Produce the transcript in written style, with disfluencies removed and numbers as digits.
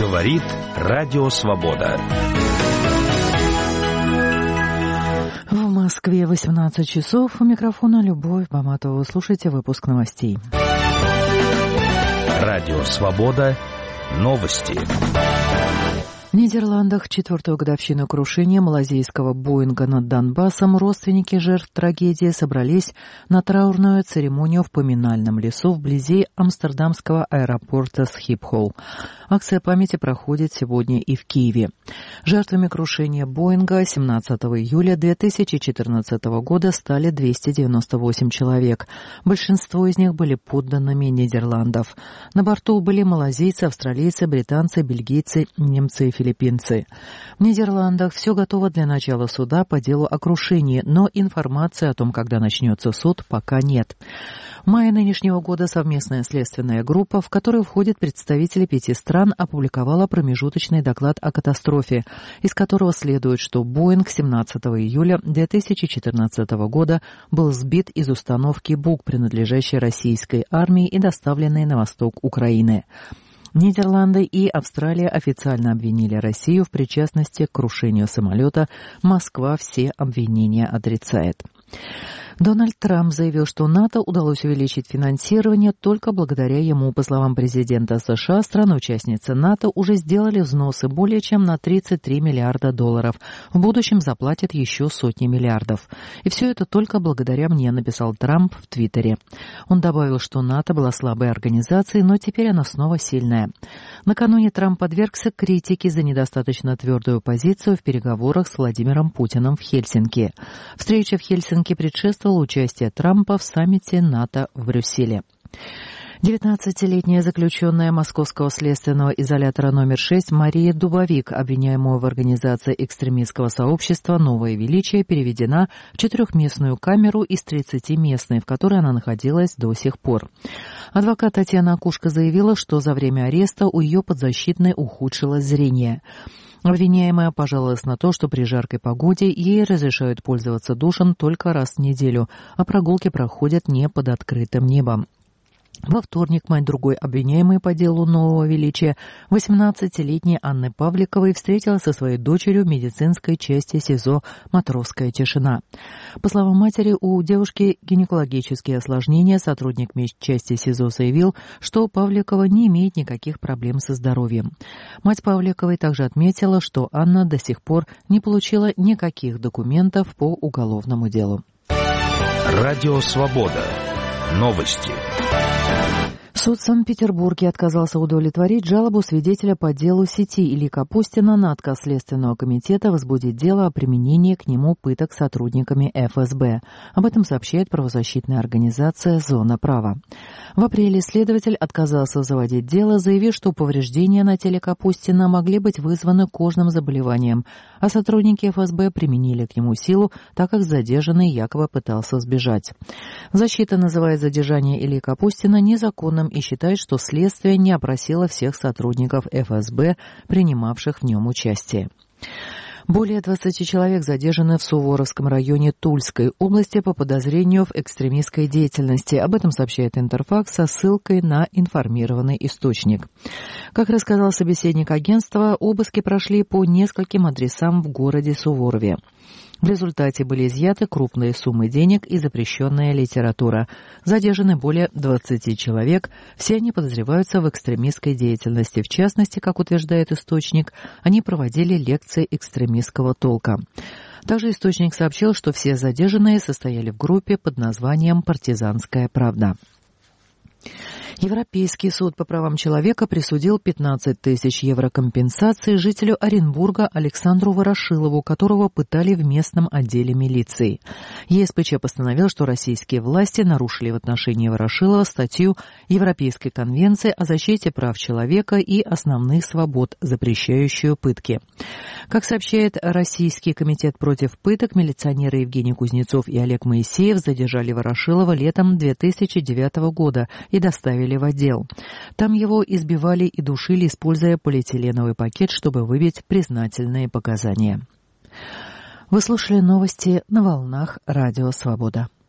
Говорит Радио Свобода. В Москве 18 часов. У микрофона Любовь Баматова. Вы слушаете выпуск новостей. Радио Свобода. Новости. В Нидерландах 4-ю годовщину крушения малазийского «Боинга» над Донбассом родственники жертв трагедии собрались на траурную церемонию в поминальном лесу вблизи амстердамского аэропорта Схипхол. Акция памяти проходит сегодня и в Киеве. Жертвами крушения «Боинга» 17 июля 2014 года стали 298 человек. Большинство из них были подданными Нидерландов. На борту были малазийцы, австралийцы, британцы, бельгийцы, немцы и филиппинцы. В Нидерландах все готово для начала суда по делу о крушении, но информации о том, когда начнется суд, пока нет. В мае нынешнего года совместная следственная группа, в которую входят представители 5 стран, опубликовала промежуточный доклад о катастрофе, из которого следует, что «Боинг» 17 июля 2014 года был сбит из установки «Бук», принадлежащей российской армии и доставленной на восток Украины. Нидерланды и Австралия официально обвинили Россию в причастности к крушению самолета. Москва все обвинения отрицает. Дональд Трамп заявил, что НАТО удалось увеличить финансирование только благодаря ему. По словам президента США, страны-участницы НАТО уже сделали взносы более чем на $33 миллиарда. В будущем заплатят еще сотни миллиардов. И все это только благодаря мне, написал Трамп в Твиттере. Он добавил, что НАТО была слабой организацией, но теперь она снова сильная. Накануне Трамп подвергся критике за недостаточно твердую позицию в переговорах с Владимиром Путиным в Хельсинки. Встреча в Хельсинки предшествовала участие Трампа в саммите НАТО в Брюсселе. 19-летняя заключенная Московского следственного изолятора номер 6 Мария Дубовик, обвиняемая в организации экстремистского сообщества «Новое величие», переведена в 4-местную камеру из 30-местной, в которой она находилась до сих пор. Адвокат Татьяна Акушко заявила, что за время ареста у ее подзащитной ухудшилось зрение. Обвиняемая пожаловалась на то, что при жаркой погоде ей разрешают пользоваться душем только раз в неделю, а прогулки проходят не под открытым небом. Во вторник мать другой обвиняемой по делу «Нового величия», 18-летней Анны Павликовой, встретилась со своей дочерью в медицинской части СИЗО «Матросская тишина». По словам матери, у девушки гинекологические осложнения. Сотрудник медчасти СИЗО заявил, что Павликова не имеет никаких проблем со здоровьем. Мать Павликовой также отметила, что Анна до сих пор не получила никаких документов по уголовному делу. Радио Свобода. Новости. Суд в Санкт-Петербурге отказался удовлетворить жалобу свидетеля по делу сети Ильи Капустина на отказ Следственного комитета возбудить дело о применении к нему пыток сотрудниками ФСБ. Об этом сообщает правозащитная организация «Зона права». В апреле следователь отказался заводить дело, заявив, что повреждения на теле Капустина могли быть вызваны кожным заболеванием, а сотрудники ФСБ применили к нему силу, так как задержанный якобы пытался сбежать. Защита называет задержание Ильи Капустина незаконным и считает, что следствие не опросило всех сотрудников ФСБ, принимавших в нем участие. Более 20 человек задержаны в Суворовском районе Тульской области по подозрению в экстремистской деятельности. Об этом сообщает Интерфакс со ссылкой на информированный источник. Как рассказал собеседник агентства, обыски прошли по нескольким адресам в городе Суворове. В результате были изъяты крупные суммы денег и запрещенная литература. Задержаны более 20 человек. Все они подозреваются в экстремистской деятельности. В частности, как утверждает источник, они проводили лекции экстремистского толка. Также источник сообщил, что все задержанные состояли в группе под названием «Партизанская правда». Европейский суд по правам человека присудил 15 тысяч евро компенсации жителю Оренбурга Александру Ворошилову, которого пытали в местном отделе милиции. ЕСПЧ постановил, что российские власти нарушили в отношении Ворошилова статью Европейской конвенции о защите прав человека и основных свобод, запрещающую пытки. Как сообщает Российский комитет против пыток, милиционеры Евгений Кузнецов и Олег Моисеев задержали Ворошилова летом 2009 года и доставили в отдел. Там его избивали и душили, используя полиэтиленовый пакет, чтобы выбить признательные показания. Вы слушали новости на волнах Радио Свобода.